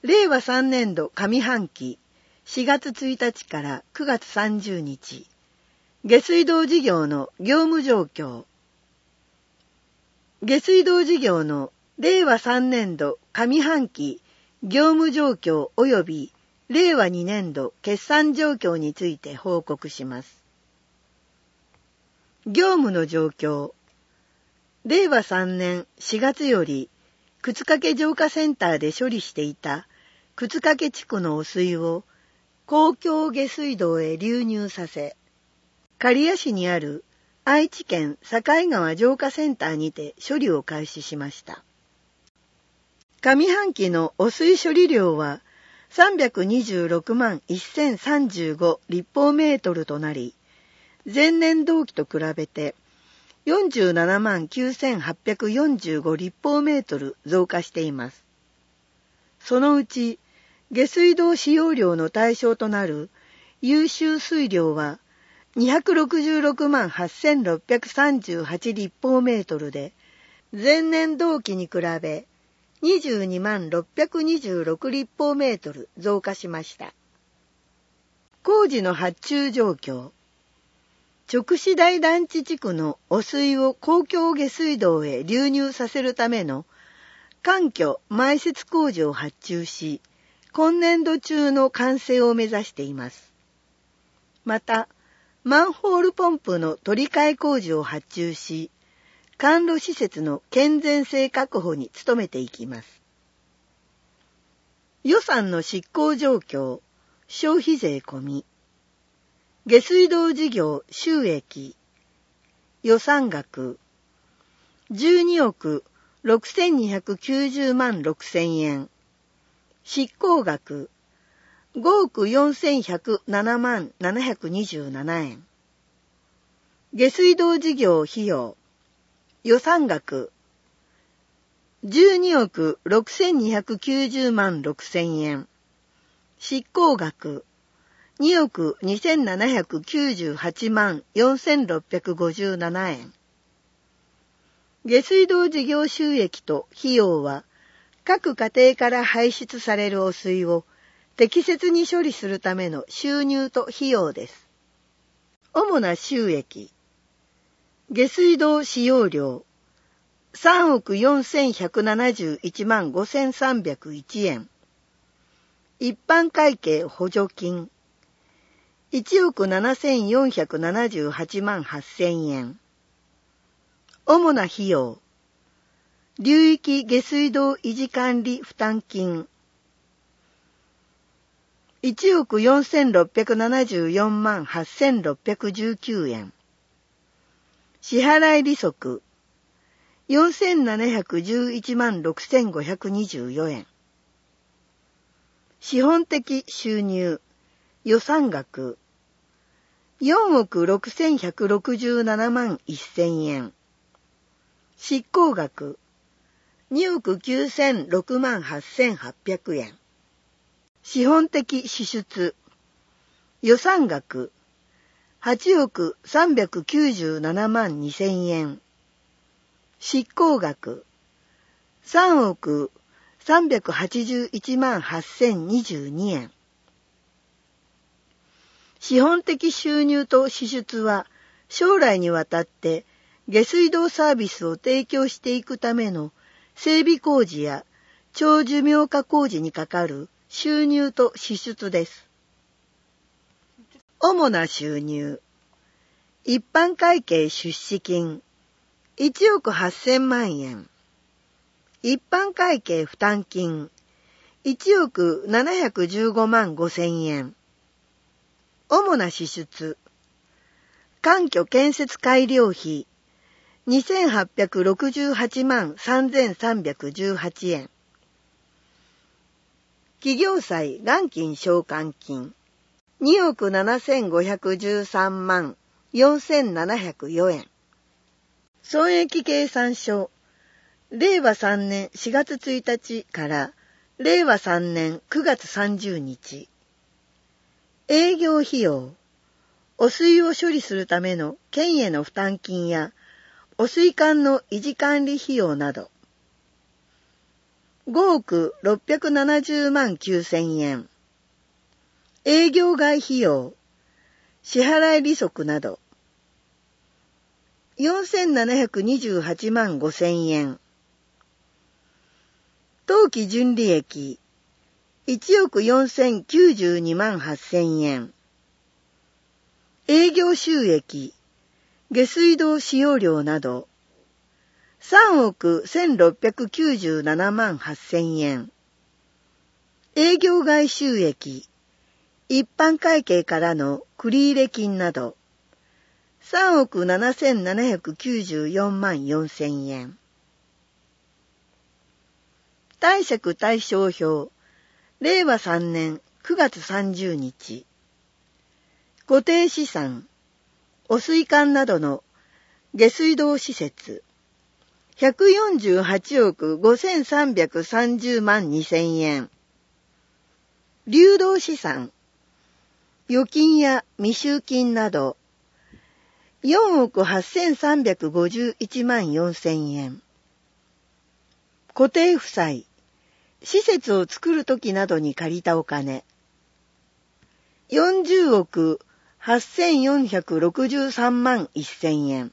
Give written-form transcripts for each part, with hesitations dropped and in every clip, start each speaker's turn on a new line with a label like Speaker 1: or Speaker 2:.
Speaker 1: 令和3年度上半期4月1日から9月30日、下水道事業の業務状況。下水道事業の令和3年度上半期業務状況及び令和2年度決算状況について報告します。業務の状況。令和3年4月より沓掛浄化センターで処理していた沓掛地区の汚水を公共下水道へ流入させ、刈谷市にある愛知県境川浄化センターにて処理を開始しました。上半期の汚水処理量は326万1035立方メートルとなり、前年同期と比べて47万9845立方メートル増加しています。そのうち、下水道使用量の対象となる優秀水量は266万8638立方メートルで、前年同期に比べ22万626立方メートル増加しました。工事の発注状況。直支大団地地区の汚水を公共下水道へ流入させるための環境埋設工事を発注し、今年度中の完成を目指しています。また、マンホールポンプの取り替え工事を発注し、管路施設の健全性確保に努めていきます。予算の執行状況、消費税込み、下水道事業収益、予算額、12億6290万6000円、執行額、5億4107万727円。下水道事業費用、予算額、12億6290万6000円。執行額、2億2798万4657円。下水道事業収益と費用は、各家庭から排出される汚水を適切に処理するための収入と費用です。主な収益。下水道使用量3億4171万5301円。一般会計補助金1億7478万8000円。主な費用。流域下水道維持管理負担金1億4674万8619円。支払い利息4711万6524円。資本的収入予算額4億6167万1000円。執行額2億9006万8800円。資本的支出予算額8億397万2000円。執行額3億381万8022円。資本的収入と支出は将来にわたって下水道サービスを提供していくための整備工事や長寿命化工事にかかる収入と支出です。主な収入。一般会計出資金1億8000万円。一般会計負担金1億715万5000円。主な支出。環境建設改良費2868万3318円。企業債元金償還金2億7513万4704円。損益計算書令和3年4月1日から令和3年9月30日。営業費用、汚水を処理するための県への負担金や汚水管の維持管理費用など。 5億670万9000円。営業外費用、支払い利息など、4728万5000円。当期純利益、1億4092万8000円。営業収益、下水道使用料など、3億1697万8000円。営業外収益、一般会計からの繰入金など、3億7794万4000円。貸借対照表、令和3年9月30日。固定資産、汚水管などの下水道施設、148億5330万2000円。流動資産、預金や未収金など、4億8351万4000円。固定負債、施設を作るときなどに借りたお金、40億8463万1000円。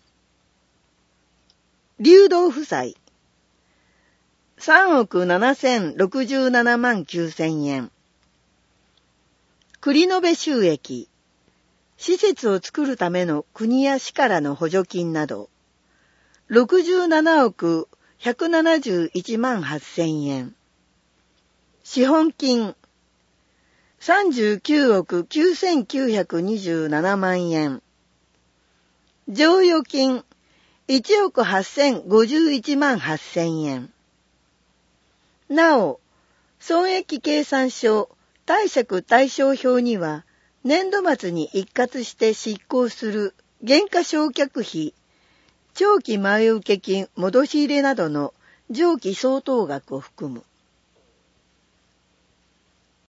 Speaker 1: 流動負債、3億7067万9000円。繰り延べ収益、施設を作るための国や市からの補助金など、67億171万8000円。資本金、39億9927万円。剰余金、1億8051万8000円。なお、損益計算書貸借対照表には、年度末に一括して執行する減価償却費、長期前受金戻し入れなどの上記相当額を含む。